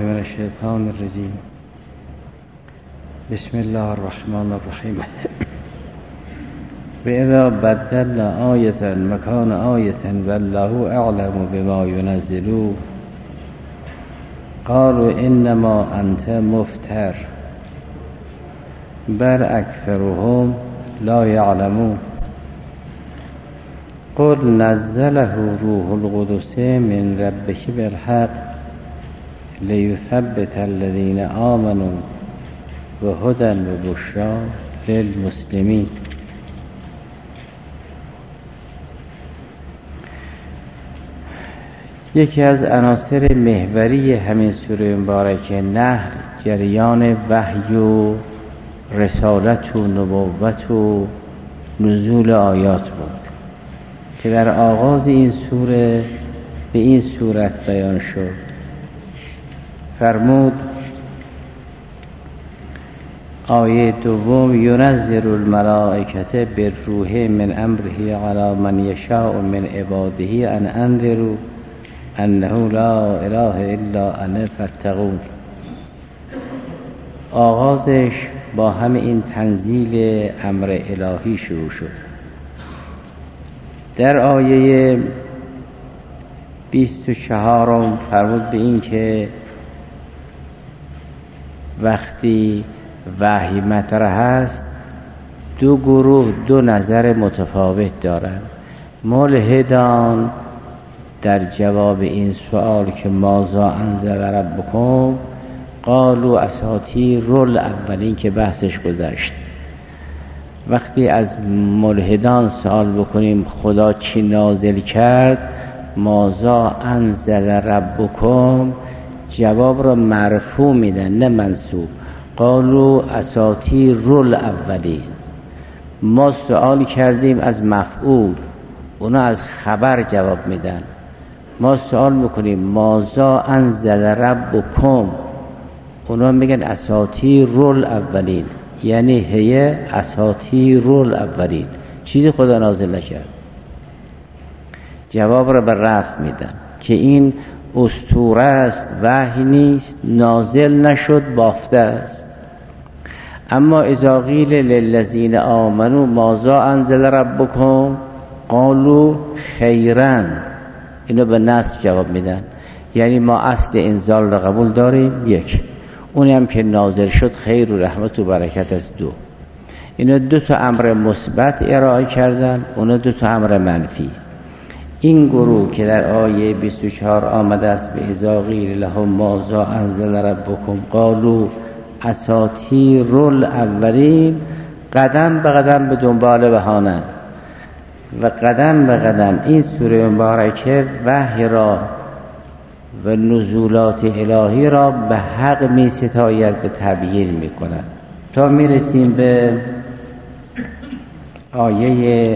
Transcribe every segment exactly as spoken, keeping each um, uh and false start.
من الشیطان الرجیم. بسم الله الرحمن الرحیم. و اذا بدلنا آیة مکان آیة والله اعلم بما ينزل قالوا انما انت مفتر بل اکثرهم لا يعلمون قل نزله روح القدس من ربك بالحق لیثبت الذین آمنوا و هدی و بشری للمسلمین. یکی از عناصر محوری همین سوره مبارکه نحل جریان وحی و رسالت و نبوت و نزول آیات بود که در آغاز این سوره به این صورت بیان شد. فرمود آیه دوم ینزل الملائکة بالروح من امره علی من یشاء من عباده ان انذروا انه لا اله الا انا فاتقون. آغازش با همه این تنزیل امر الهی شروع شد. در آیه بیست و چهارم فرمود به این که وقتی وحی مطرح است دو گروه دو نظر متفاوت دارند. ملحدان در جواب این سوال که ماذا انزل ربکم قالوا اساطیر الاولین که بحثش گذشت. وقتی از ملحدان سوال بکنیم خدا چی نازل کرد، ماذا انزل ربکم، جواب را مرفوع میدن نه منصوب. قالوا اساطیر الاولین، ما سوال کردیم از مفعول، اونا از خبر جواب میدن. ما سوال میکنیم ماذا انزل ربکم، اونا میگن اساطیر الاولین، یعنی هی اساطیر الاولین، چیزی خدا نازل نکرد. جواب را به رفع میدن که این اسطوره است، وحی نیست، نازل نشد، بافته است. اما اذا قیل للذین آمنوا ماذا انزل ربکم قالوا خیرا، اینو به نصب جواب میدن، یعنی ما اصل انزال را قبول داریم، یک، اونی هم که نازل شد خیر و رحمت و برکت است، دو. اینا دو تا امر مثبت ارائه کردن، اونا دو تا امر منفی. این گروه که در آیه بیست و چهار آمده است به اذا قیل لهم ماذا انزل ربکم قالوا اساطیر الاولین، قدم به قدم به دنبال بهانه و قدم به قدم این سوره مبارکه وحی را و نزولات الهی را به حق می ستاید، به تبیین می کند، تا می رسیم به آیه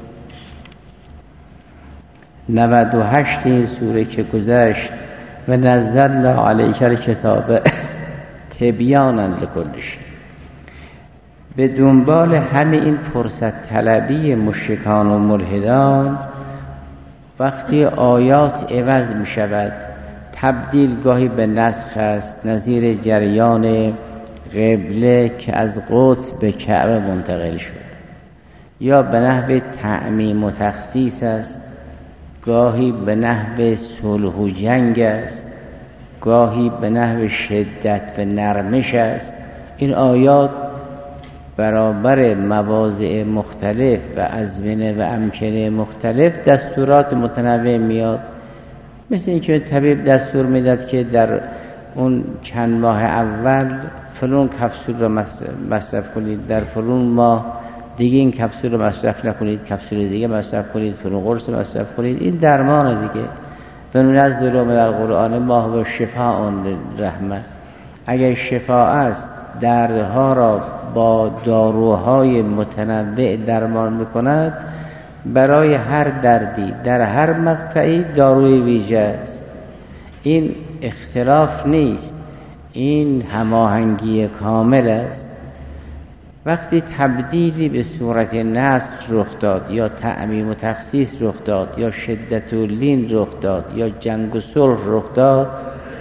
نود و هشت این سوره که گذشت و نزلنا علیک الکتاب تبیانا لکل شیء. به دنبال همه این فرصت طلبی مشرکان و ملحدان، وقتی آیات عوض می شود، تبدیل گاهی به نسخ است، نظیر جریان قبله که از قدس به کعبه منتقل شد، یا به نحو تعمیم و تخصیص است، گاهی به نحو صلح و جنگ است، گاهی به نحو شدت و نرمش است. این آیات برابر مواضع مختلف و ازمنه و امکنه مختلف دستورات متنوع میاد. مثل اینکه طبیب دستور میداد که در اون چند ماه اول فلان کپسول رو مصرف کنید، در فلان ماه دیگه این کپسول رو مصرف نکنید، کپسول دیگه مصرف کنید، فلان قرص مصرف کنید. این درمان دیگه. بننزل من القرآن ما هو شفاء رحمه. اگر شفا است، دردها را با داروهای متنوع درمان میکند. برای هر دردی در هر مقطعی داروی ویژه است. این اختلاف نیست، این هماهنگی کامل است. وقتی تبدیلی به صورت نسخ رخ داد، یا تعمیم و تخصیص رخ داد، یا شدت و لین رخ داد، یا جنگ و صلح رخ داد،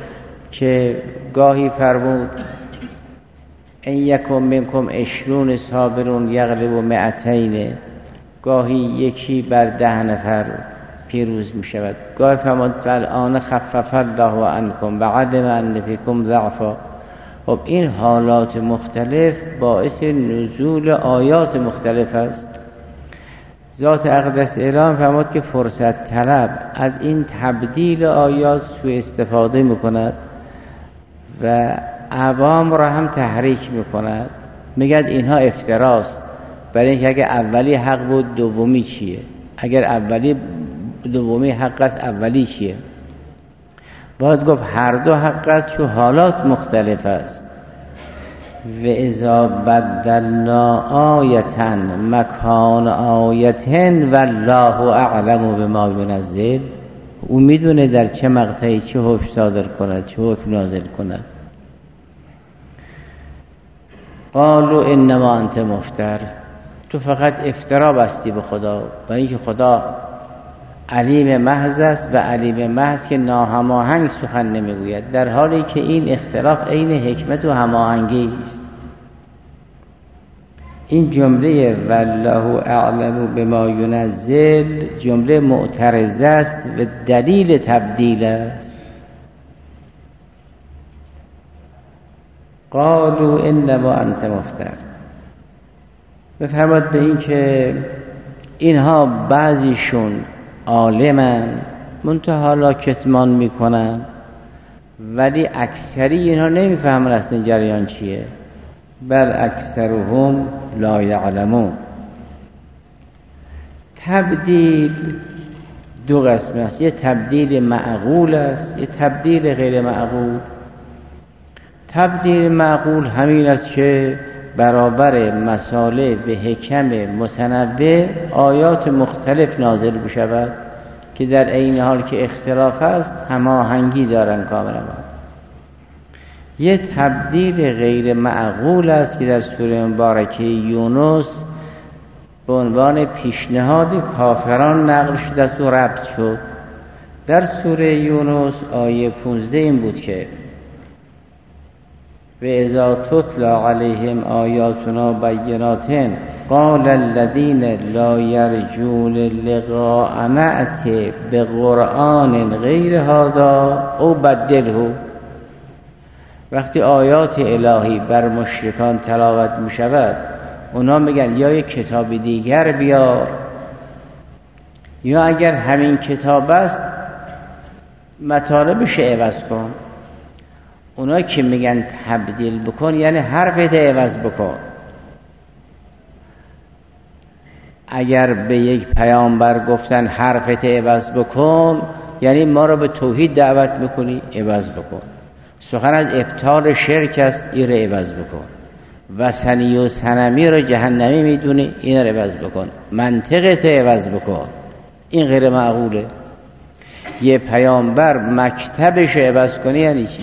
که گاهی فرمود ان یکم منکم عشرون صابرون یغلبوا مئتین، گاهی یکی بر ده نفر پیروز می شود. گاهی فرمود فالآن خفف الله عنکم و علم ان فیکم ضعفا. خب این حالات مختلف باعث نزول آیات مختلف است. ذات اقدس اعلام فرمود که فرصت طلب از این تبدیل آیات سوء استفاده میکند و عوام را هم تحریک میکند. میگد اینها افتراست، برای اینکه اگر اولی حق بود دومی چیه؟ اگر اولی دومی حق است اولی چیه؟ باید گفت هر دو حق است چون حالات مختلف است. و اذا بدلنا آیة مکان آیة والله اعلم بما ینزل، او میدونه در چه مقطعی چه حکم صادر کند، چه حکم نازل کند. قالوا انما انت مفتر، تو فقط افترا بستی به خدا، برای اینکه خدا علیم محض است و علیم محض که ناهماهنگ سخن نمیگوید، در حالی که این اختلاف عین حکمت و هماهنگی است. این جمله والله اعلم بما ینزل جمله معترضه است و دلیل تبدیل است. قالوا انما انت مفتر، بفرماد به این که اینها بعضیشون عالمن منتها حالا کتمان میکنن، ولی اکثری اینها نمیفهمن اصلا جریان چیه. بل اکثرهم لا یعلمون. تبدیل دو قسم است، یه تبدیل معقول است، یه تبدیل غیر معقول. تبدیل معقول همین است که برابر مسائل به حکم متنوع آیات مختلف نازل بشود که در عین حال که اختلاف است هماهنگی دارن کاملا. یه تبدیل غیر معقول است که در سوره مبارکه یونس به عنوان پیشنهاد کافران نقل شده است و ربط شد. در سوره یونس آیه پانزده این بود که و اذا تتلا علیهم آیاتنا بینات قال الذین لا یرجون لقاء نأت بقرآن غیر هذا او بدله. وقتی آیات الهی بر مشرکان تلاوت می شود، اونا میگن یا یک کتاب دیگر بیار، یا اگر همین کتاب است مطالبش عوض کن. اونا که میگن تبدیل بکن یعنی حرفت عوض بکن. اگر به یک پیامبر گفتن حرفت عوض بکن یعنی ما رو به توحید دعوت میکنی، عوض بکن. سخن از ابطال شرک است، این رو عوض بکن. وثنی و صنمی رو جهنمی میدونی، این رو عوض بکن. منطقت عوض بکن. این غیر معقوله. یه پیامبر مکتبش عوض کنی یعنی چی؟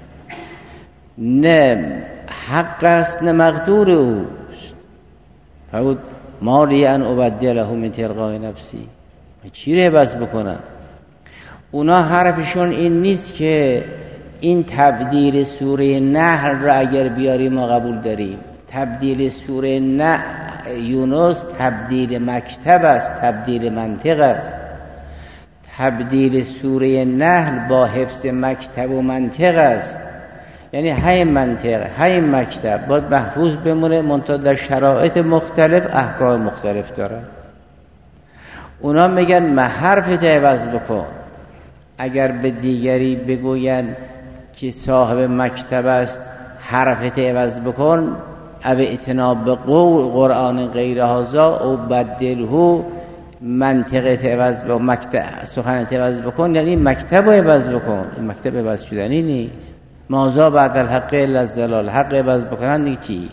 نه حق است نه مقدور اوست. فرمود ما لی ان ابدله من تلقاء نفسی، چی رو عوض بکنم؟ اونا حرفشون این نیست که این تبدیل سوره نحل را اگر بیاری ما قبول داریم. تبدیل سوره نه یونس تبدیل مکتب است، تبدیل منطق است. تبدیل سوره نحل با حفظ مکتب و منطق است. یعنی های منطق های مکتب باید محفوظ بمونه، منتها در شرایط مختلف احکام مختلف داره. اونا میگن ما حرفت عوض بکن. اگر به دیگری بگوین که صاحب مکتب است حرفت عوض بکن، او اتناب به قول قرآن غیر هذا او بدله، منطقت عوض بکن، مکتب سخنت عوض بکن یعنی مکتب عوض بکن. این مکتب عوض شدنی نیست. مازا بعد الحق الا الضلال. حق عوض بکنن دیگه چی؟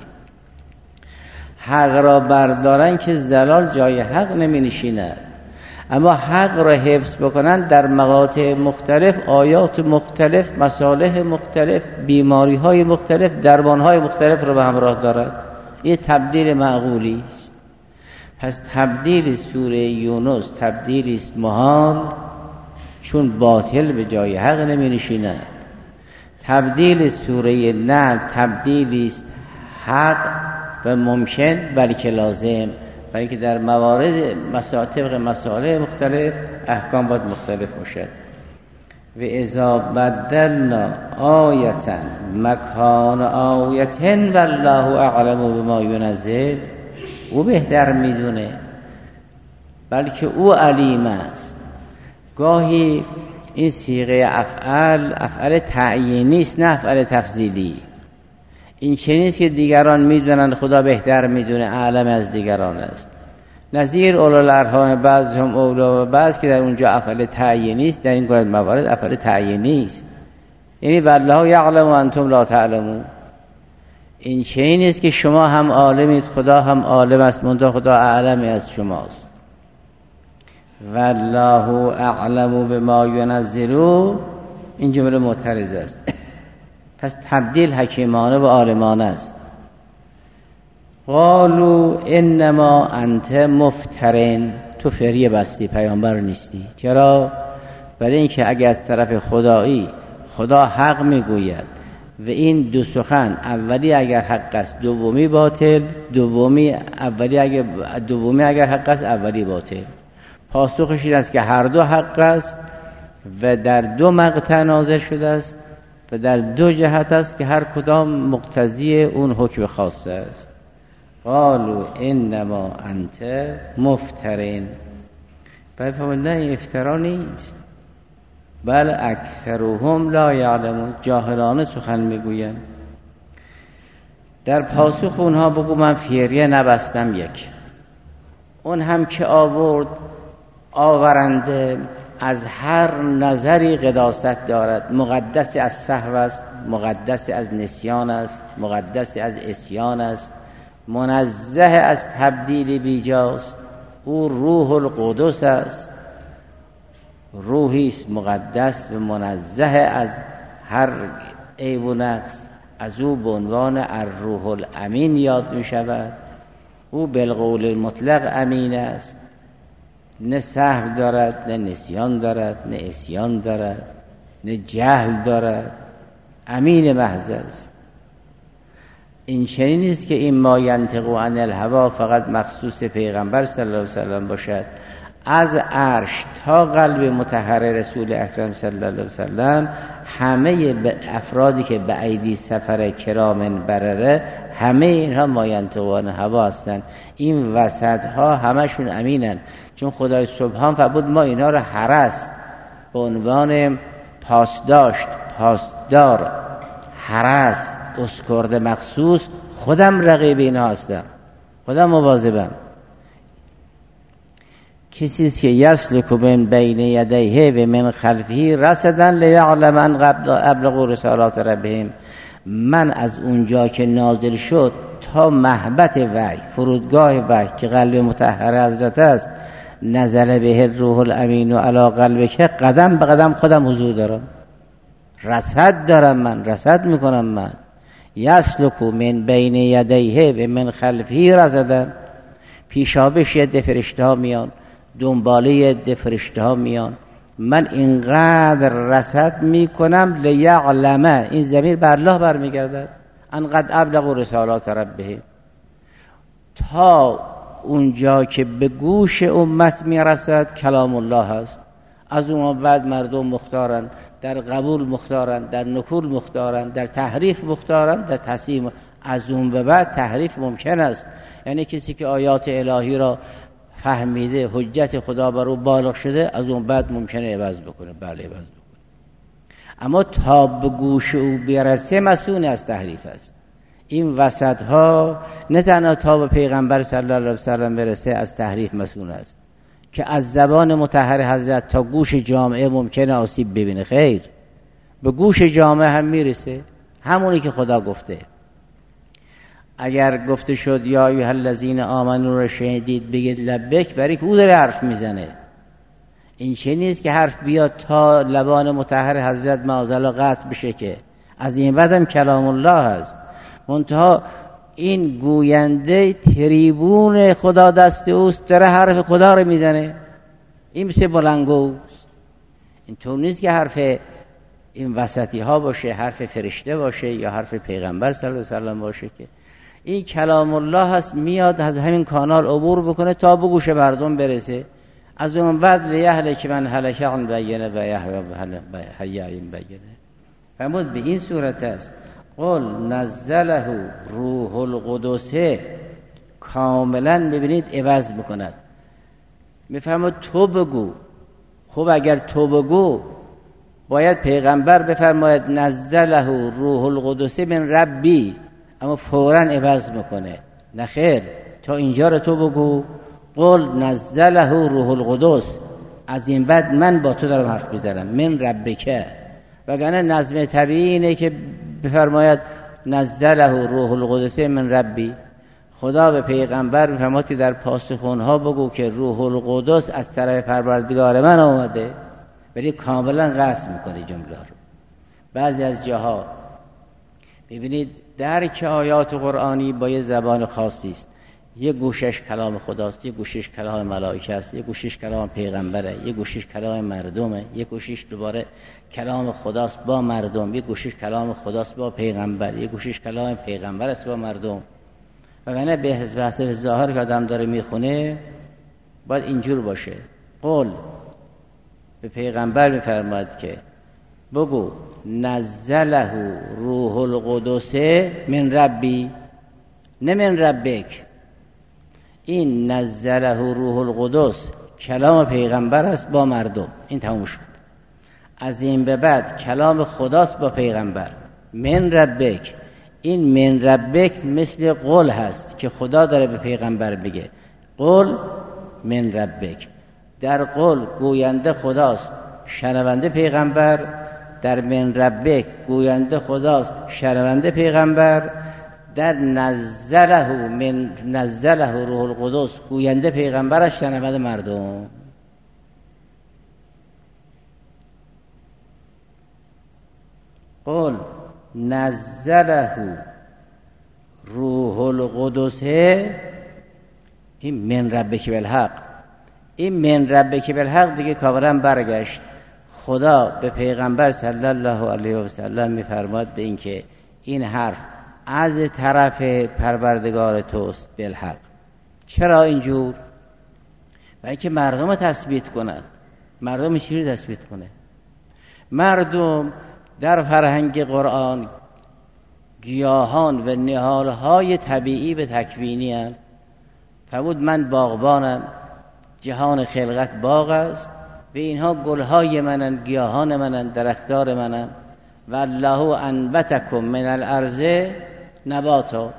حق را بردارن که زلال جای حق نمی نشیند، اما حق را حفظ بکنن در مقاطع مختلف، آیات مختلف، مصالح مختلف، بیماری های مختلف، درمان های مختلف را به همراه دارد. این تبدیل معقولی است. پس تبدیل سوره یونس تبدیلی است محال، چون باطل به جای حق نمی نشیند. تبدیل سوره نحل تبدیلی است حق و ممکن بلکه لازم، بلکه در موارد طبق مسائل مختلف احکام باید مختلف باشد. و اذا بدلنا آیتا مکان آیتن والله اعلم بما ینزل، او بهتر میدونه بلکه او علیم است. گاهی این صیغه افعال افعال تعیینی است نه افعال تفضیلی. این چه نیست که دیگران میدونن خدا بهتر میدونه اعلم از دیگران است. نظیر اولوالارحام بعض هم اولا و بعض که در اونجا افعال تعیینی است، در این گونه موارد افعال تعیینی است. یعنی والله یعلم و انتم لا تعلمون. این چه نیست که شما هم عالمید خدا هم عالم است منتها خدا اعلم از شماست. والله اعلم بما ینزل، این جمله معترض است. پس تبدیل حکیمانه و عالمانه است. قالوا انما انت مفترین، تو فریه بستی پیامبر نیستی. چرا؟ برای اینکه اگه از طرف خدایی خدا حق میگوید و این دو سخن اولی اگر حق است دومی باطل، دومی اولی اگر دومی اگر حق است اولی باطل، پاسخش این است که هر دو حق است و در دو مقطع نازل شده است و در دو جهت است که هر کدام مقتضی اون حکم خاصه است. قالوا انما انت مفترین، بل فهمون نه این افترا نیست، بل اکثرهم لا یعلمون، جاهلانه سخن میگویند. در پاسخ اونها بگو من فیریه نبستم. یک اون هم که آورد آورنده از هر نظری قداست دارد، مقدس از سهو است، مقدس از نسیان است، مقدس از عصیان است، منزه از تبدیل بیجاست. او روح القدس است، روحی است مقدس و منزه از هر عیب و نقص. از او به عنوان الروح الامین یاد می شود. او بالقول المطلق امین است، نه سهو دارد نه نسیان دارد نه عصیان دارد نه جهل دارد، امین محض است. این چنین نیست که این ما ینطق عن الهوا فقط مخصوص پیغمبر صلی الله علیه وسلم باشد. از عرش تا قلب مطهر رسول اکرم صلی الله علیه وسلم همه افرادی که به ایدی سفر کرام برره همه اینها ما ینطق عن الهوا هستند. این وسط ها همشون امینن، چون خدای سبحان فرمود ما اینها رو حرس به عنوان پاسداشت، پاسدار، حرس، اسکرده مخصوص، خودم رقیب اینها هستم، خودم مواظبم. کسی که یسلک من بین یدیه و من خلفه رصدا لیعلم ان قبل ابلغوا رسالات ربهم، من از اونجا که نازل شد تا محبت وحی، فرودگاه وحی که قلب مطهر حضرت است، نزل به الروح الامین و علی قلبک، قدم به قدم خودم حضور دارم، رصد دارم، من رصد میکنم. من یسلک من بین یدیه و من خلفه رصدا، پیشابش یه فرشته ها میان، دنباله یه فرشته ها میان، من اینقدر رصد میکنم لیعلمه، این ضمیر بر الله برمیگردد، انقدر ابلغوا رسالات ربهم، تا اونجا که به گوش امت میرسد کلام الله هست. از اون بعد مردم مختارن، در قبول مختارن، در نکول مختارن، در تحریف مختارن، در تصحیح. از اون به بعد تحریف ممکن است، یعنی کسی که آیات الهی را فهمیده، حجت خدا بر او بالغ شده، از اون بعد ممکنه عوض بکنه، بله عوض بکنه، اما تا به گوش او برسه مسئول از تحریف است. این وسط ها نه تنها تا به پیغمبر صلی الله علیه وسلم برسه از تحریف مسئول است، که از زبان مطهر حضرت تا گوش جامعه ممکنه آسیب ببینه. خیر، به گوش جامعه هم میرسه، همونی که خدا گفته. اگر گفته شد یا ایها الذین آمنوا را شنیدید بگید لبیک، برای که او داره حرف میزنه. این چه نیست که حرف بیاد تا لبان مطهر حضرت معاذالله قطع بشه، که از این بعدم کلام الله هست. منتها این گوینده تریبون خدا دست اوست، داره حرف خدا رو میزنه. این مثل بلنگوست، این طور نیست که حرف این وسطی ها باشه، حرف فرشته باشه یا حرف پیغمبر صلی الله علیه و سلم باشه، که این کلام الله هست، میاد از همین کانال عبور بکنه تا به گوش مردم برسه. از اون بعد لیهلک که من هلک عن بینه و یحیی عن بینه. فرمود به این صورت است. قل نزله روح القدس، کاملا ببینید عوض بکند. میفرمود تو بگو. خب اگر تو بگو باید پیغمبر بفرماید نزله روح القدس من ربی، اما فوراً عوض میکنه. نه خیر، تا اینجا رو تو بگو. قل نزله روح القدس، از این بعد من با تو دارم حرف میزنم، من ربکه. وگرنه نظم طبیعی اینه که بفرماید نزله روح القدس من ربی. خدا به پیغمبر میفرماید که در پاسخونها بگو که روح القدس از طرف پروردگار من آمده، ولی کاملا قصد میکنه جمله رو. بعضی از جاها ببینید درک آیات قرآنی با یه زبان خاصی است. یه گوشش کلام خداست، یه گوشش کلام ملائکه است، یه گوشش کلام پیغمبره، یه گوشش کلام مردمه، یه گوشش دوباره کلام خداست با مردم، یه گوشش کلام خداست با پیغمبر، یه گوشش کلام پیغمبر است با مردم. وگرنه به حسب ظاهر که آدم داره میخونه باید اینجور باشه. قول به پیغمبر میفرماید که بگو نزله روح القدس من ربی، نه من ربک. این نزله روح القدس کلام پیغمبر است با مردم، این تموم شد. از این به بعد کلام خداست با پیغمبر. من ربک، این من ربک مثل قول هست که خدا داره به پیغمبر بگه قول من ربک. در قول گوینده خداست، شنونده پیغمبر. در من ربک گوینده خداست، شنونده پیغمبر. در نزله من نزله روح القدس گوینده پیغمبر، شنونده مردم. قل نزله روح القدس، این من ربک بالحق. این من ربک بالحق دیگه کاملا برگشت. خدا به پیغمبر صلی الله علیه و سلم میفرماد به این که این حرف از طرف پروردگار توست بالحق. چرا اینجور؟ برای که مردم رو تثبیت کنند. مردم چی رو تثبیت کنه؟ مردم در فرهنگ قرآن گیاهان و نهالهای طبیعی به تکوینی هستند. فرمود من باغبانم، جهان خلقت باغ است، و اینها گلهای منن، گیاهان منن، درختار منن. و الله انبتکم من الارض نباتا.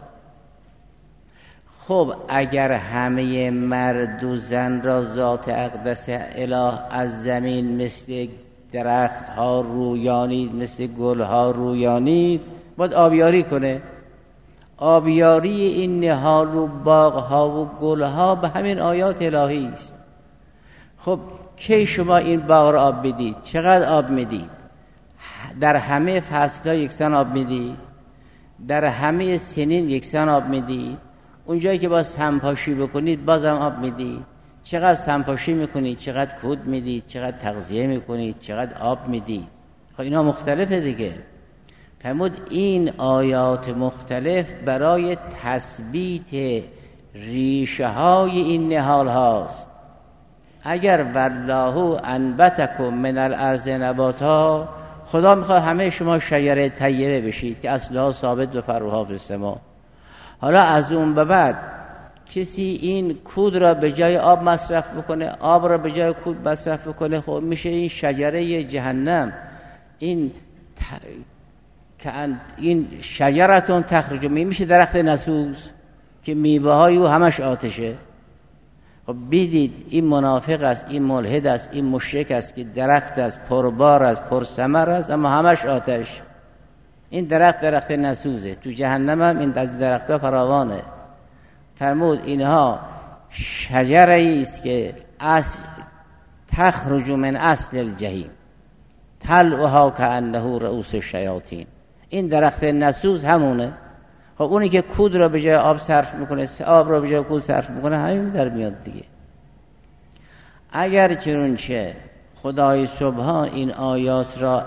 خب اگر همه مرد و زن را ذات اقدس اله از زمین مثل درخت ها رویانید، مثل گل ها رویانید، باید آبیاری کنه. آبیاری این نهال و باغ ها و گل ها به همین آیات الهی است. خب کی شما این باغ را آب بدید؟ چقدر آب میدید؟ در همه فصل‌ها یکسان آب میدید؟ در همه سنین یکسان آب میدید؟ اونجایی که باز سمپاشی بکنید بازم آب میدید؟ چقدر سمپاشی میکنید؟ چقدر کود میدید؟ چقدر تغذیه میکنید؟ چقدر آب میدید؟ خب اینا مختلفه دیگه. فرمود این آیات مختلف برای تثبیت ریشه های این نهال هاست. اگر والله انبتکم من الارض نباتا، خدا میخواد همه شما شجره طیبه بشید که اصلها ثابت و فروها فی السما. حالا از اون به بعد کسی این کود را به جای آب مصرف بکنه، آب را به جای کود مصرف بکنه، خب میشه این شجره جهنم. این ت... این شجرتون تخرج میشه درخت نسوز که میوه های او همش آتشه. خب بیدید این منافق است، این ملحد است، این مشرک است که درخت است، پربار است، پرثمر است، اما همش آتش. این درخت درخت نسوزه. تو جهنم هم این از درختها فراوانه. فرمود اینها شجره است که از تخرج من اصل الجحیم طلعها کانه رؤوس الشیاطین. این درخت نسوز همونه. خب اونی که کود را به جای آب صرف میکنه، آب را به جای کود صرف میکنه، همین در میاد دیگه. اگر چنانچه خدای سبحان این آیات را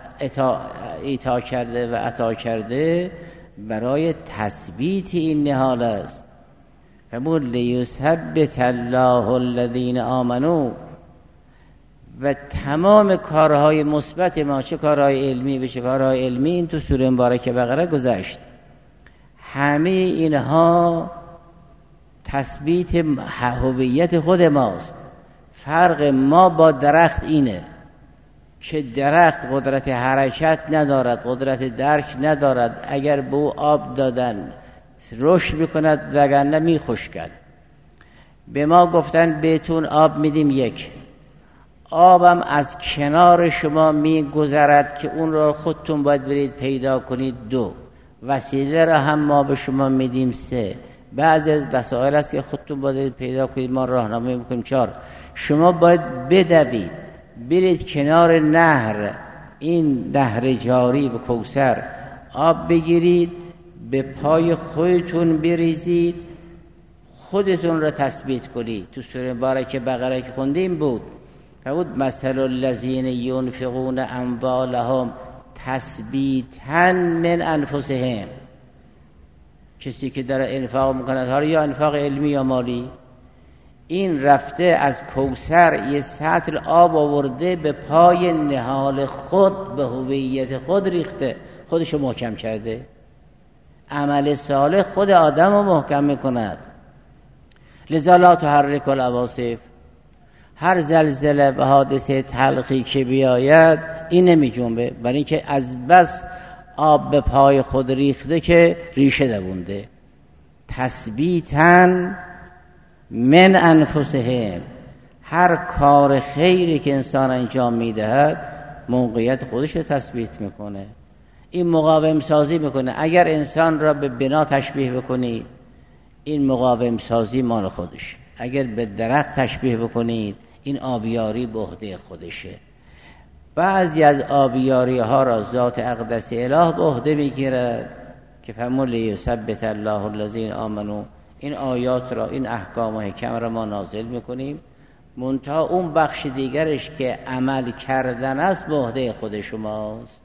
اعطا کرده و عطا کرده برای تثبیت این نهال است. فمون لیثبت الله الذین آمنوا، و تمام کارهای مثبت ما، چه کارهای علمی و چه کارهای علمی، این تو سوره مبارکه بقره گذشت. همه اینها تثبیت هویت خود ماست. فرق ما با درخت اینه که درخت قدرت حرکت ندارد، قدرت درک ندارد. اگر به او آب دادن رشد میکند، وگرنه میخشکد. به ما گفتن بهتون آب میدیم، یک آبم از کنار شما میگذرد که اون را خودتون باید برید پیدا کنید. دو وسیله را هم ما به شما میدیم. سه بعضی از وسایل است که خودتون باید پیدا کنید، ما راهنمایی میکنیم. چهار شما باید بدوید، برید کنار نهر، این نهر جاری و کوثر، آب بگیرید، به پای خودتون بریزید، خودتون را تثبیت کنید. تو سوره مبارکه بقره که خوندیم بود بود مثل الذین ينفقون اموالهم تثبیتا من انفسهم، کسی که داره انفاق میکند، حالا یا انفاق علمی یا مالی، این رفته از کوثر یه سطل آب آورده به پای نهال خود، به هویت خود ریخته، خودشو محکم کرده. عمل صالح خود آدم رو محکم میکند. لذا لا تحرک العواصف، هر زلزله و حادثه تلخی که بیاید این نمی جنبه، برای اینکه از بس آب به پای خود ریخته که ریشه دوونده. تثبیتاً من انفسهم، هر کار خیری که انسان انجام میدهد موقعیت خودش رو تثبیت میکنه، این مقاوم سازی میکنه. اگر انسان را به بنا تشبیه بکنید، این مقاوم سازی مال خودش. اگر به درخت تشبیه بکنید، این آبیاری به عهده خودشه. بعضی از آبیاری ها را ذات اقدس اله به عهده میگیرد که فرمود لیثبت الله الذین آمنوا. این آیات را، این احکام و حکم را ما نازل میکنیم، منتها اون بخش دیگرش که عمل کردن است به عهده خود شماست.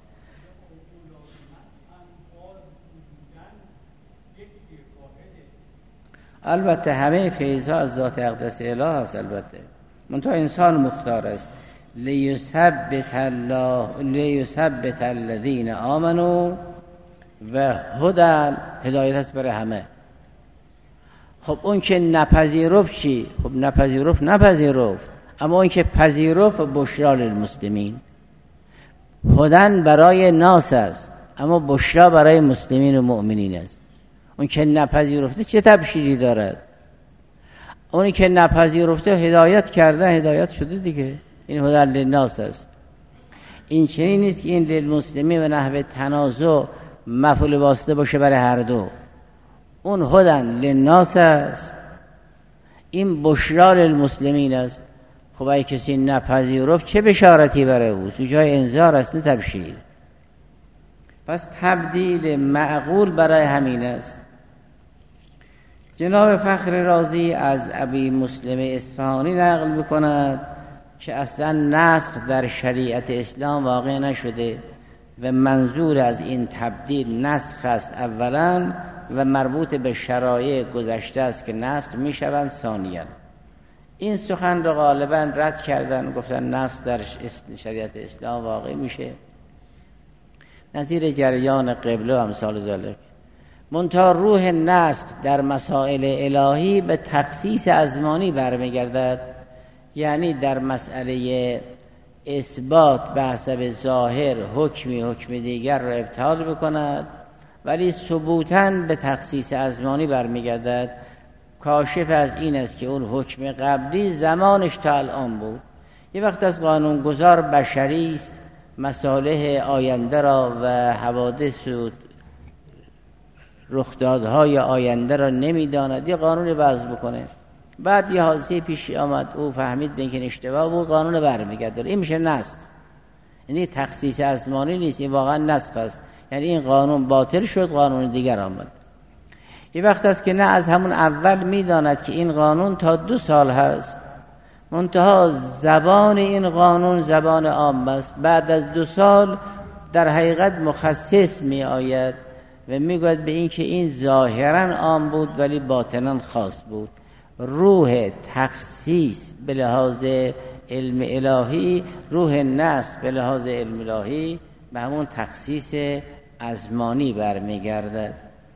البته همه فیض‌ها از ذات اقدس اله است، البته منتها انسان مختار است. لیثبت الله لیثبت الذین آمنوا و هدی، هدایت است برای همه. خب اون که نپذیرفت چی؟ خب نپذیرفت نپذیرفت اما اون که پذیرفت بشری للمسلمین. هدی برای ناس است اما بشری برای مسلمین و مؤمنین است. اون که نپذیرفته چه تبشیری دارد؟ اونی که نپذیرفته هدایت کرده، هدایت شده دیگه. این هدی للناس است. این چنین نیست که این للمسلمین و نحو تنازع مفعول واسطه باشه برای هر دو. اون هدی للناس است، این بشری للمسلمین است. خب اگه کسی نپذیرفت چه بشارتی برای او؟ تو جای انذار است، نه تبشیر. پس تبدیل معقول برای همین است. جناب فخر رازی از ابی مسلم اصفهانی نقل می‌کند که اصلا نسخ در شریعت اسلام واقع نشده و منظور از این تبدیل نسخ است اولا و مربوط به شرایع گذشته است که نسخ میشوند ثانیاً. این سخن را غالباً رد کردن، گفتن نسخ در شریعت اسلام واقع میشه، نظیر جریان قبله و امثال ذلک. منتها روح نسخ در مسائل الهی به تخصیص ازمانی برمیگردد، یعنی در مسئله اثبات به حسب ظاهر حکمی حکم دیگر را ابطال بکند، ولی ثبوتاً به تخصیص ازمانی برمیگردد. کاشف از این است که اون حکم قبلی زمانش تا الان بود. یه وقت از قانونگذار بشری است، مصالح آینده را و حوادث و رخدادهای آینده را نمیداند، یه قانون وضع بکنه، بعد یه حادثه پیش آمد، او فهمید بین که اشتباه بود، قانون برمیگرده. این میشه نسخ. یعنی تخصیص ازمانی نیست، این واقعا نسخ است. یعنی این قانون باطل شد، قانون دیگر آمد. یه وقت است که نه از همون اول میداند که این قانون تا دو سال هست منتها زبان این قانون زبان عام است. بعد از دو سال در حقیقت مخصص می آید و می گوید به این که این ظاهرا عام بود ولی باطنا خاص بود. روح تخصیص به لحاظ علم الهی، روح نسخ به لحاظ علم الهی به همون تخصیص ازمانی برمیگردد.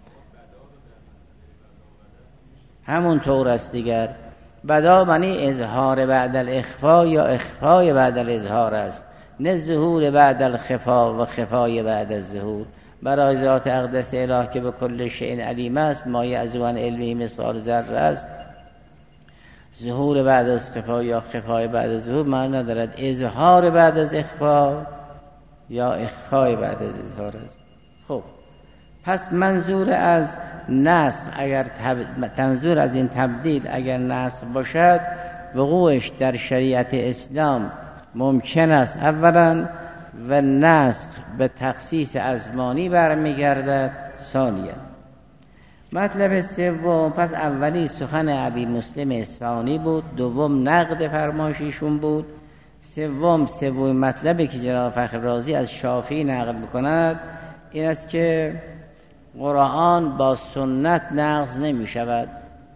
همون طور است دیگر. بدا معنی اظهار بعد الاخفا یا اخفای بعد الاظهار است، نه ظهور بعد الخفا و خفای بعد الظهور. برای ذات اقدس اله که به کل شیء علیم است، مایه از آن علمی مثال ذره است، ظهور بعد از خفا یا خفای بعد از ظهور معنی ندارد. اظهار بعد از اخفا یا اخفای بعد از اظهار است. خب پس منظور از نسخ اگر تب... منظور از این تبدیل اگر نسخ باشد، وقوعش در شریعت اسلام ممکن است اولا، و نسخ به تخصیص ازمانی برمیگردد ثانیا. مطلب سوم، پس اولی سخن ابی مسلم اصفهانی بود، دوم نقد فرمایشیشون بود، سوم سوم مطلبی که جناب فخر رازی از شافعی نقل می‌کند این است که قرآن با سنت نقض نمی شود،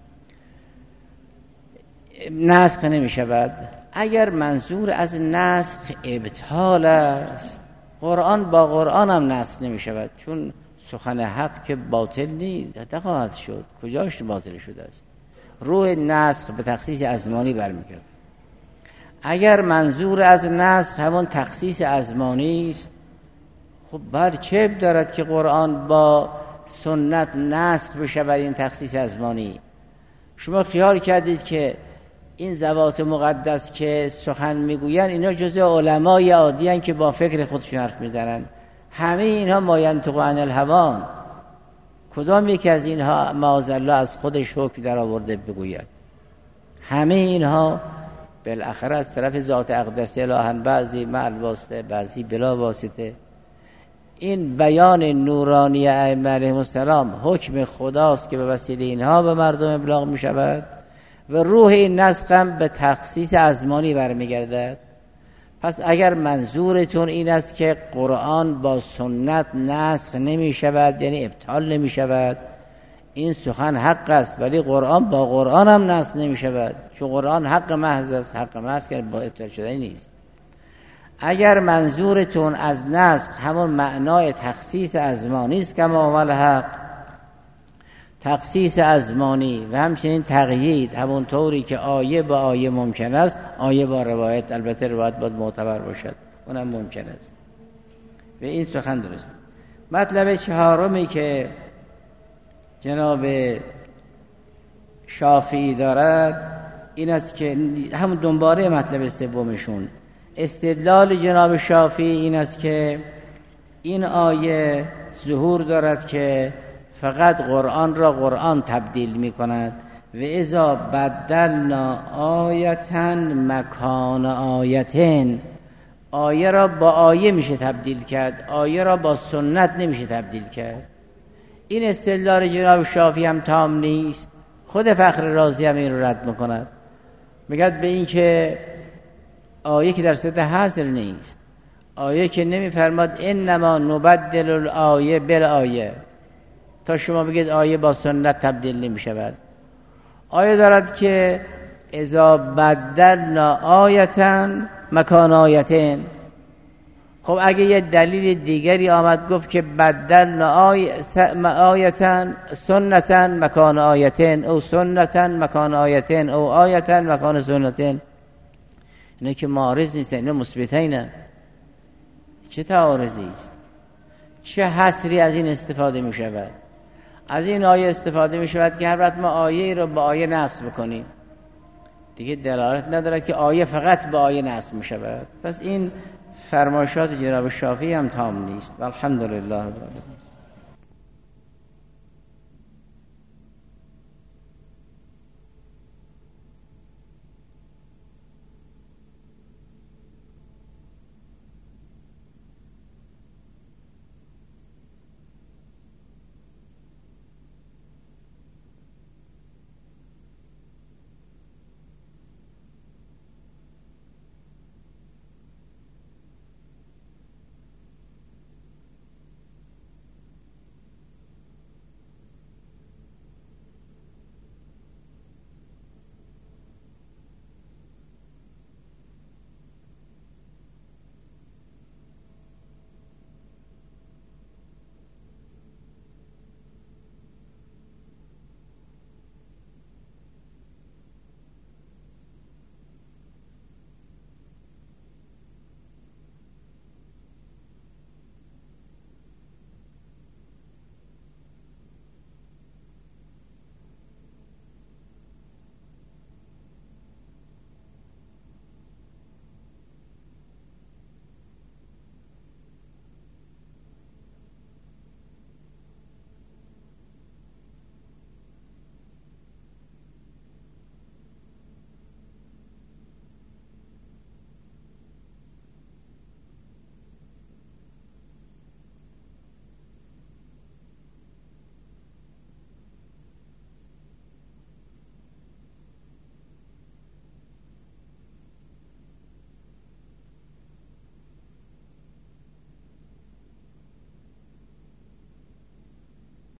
نسخ نمی شود. اگر منظور از نسخ ابطال است، قرآن با قرآن هم نسخ نمی شود، چون سخن حق که باطل نیست خواهد شد. کجاش باطل شده است؟ روح نسخ به تخصیص ازمانی برمیگرد. اگر منظور از نسخ همون تخصیص ازمانی است، خب بر چه دارد که قرآن با سنت نسخ بشود این تخصیص ازمانی؟ شما خیال کردید که این ذوات مقدس که سخن میگوین اینا جزء علمای عادی هستند که با فکر خودشون حرف میزنن؟ همه اینها ما ینطق عن الهوی، کدام یکی از اینها معاذالله از خودش حکم در آورده بگوید؟ همه اینها بالاخره از طرف ذات اقدس الهن، بعضی مع الواسطه بعضی بلا واسطه. این بیان نورانی ائمه علیهم السلام حکم خداست که به وسیله اینها به مردم ابلاغ می شود و روح این نسخ هم به تخصیص ازمانی برمیگردد. پس اگر منظورتون این است که قرآن با سنت نسخ نمی شود، یعنی ابطال نمی شود، این سخن حق است، ولی قرآن با قرآن هم نسخ نمی شود، چون قرآن حق محض است. حق محض که با ابطال شدنی نیست. اگر منظورتون از نسخ همون معنای تخصیص ازمانی است که معامل حق، تخصیص ازمانی و همچنین تقیید همون طوری که آیه با آیه ممکن است، آیه با روایت، البته روایت باید معتبر باشد، اونم ممکن است. و این سخن درست. مطلب چهارمی که جناب شافعی دارد این است که همون دنباله مطلب سومشون، استدلال جناب شافعی این است که این آیه ظهور دارد که فقط قرآن را قرآن تبدیل می کند و اذا بدلنا آیتن مکان آیتن، آیه را با آیه میشه تبدیل کرد، آیه را با سنت نمیشه تبدیل کرد. این استدلال جناب شافعی هم تام نیست. خود فخر رازی هم این رو رد میکند، میگه به این که آیه که در سطح حصر نیست، آیه که نمیفرماد انما نبدل الآیه بالآیه، تا شما بگید آیه با سنت تبدیل نمی شود. آیه دارد که اذا بدلنا آیتن مکان آیتن. خب اگه یه دلیل دیگری آمد گفت که بدلنا آی... آیتن سنتن مکان آیتن او سنتن مکان آیتن او آیتن مکان سنتن، اینه که معارض نیست، اینه مثبتینه. چه تعارضی است؟ چه حصری از این استفاده می شود؟ از این آیه استفاده می شود که هر وقت ما آیه رو با آیه نسخ بکنیم دیگه دلالت ندارد که آیه فقط با آیه نسخ می شود. پس این فرمایشات جناب شافعی هم تام نیست. الحمدلله.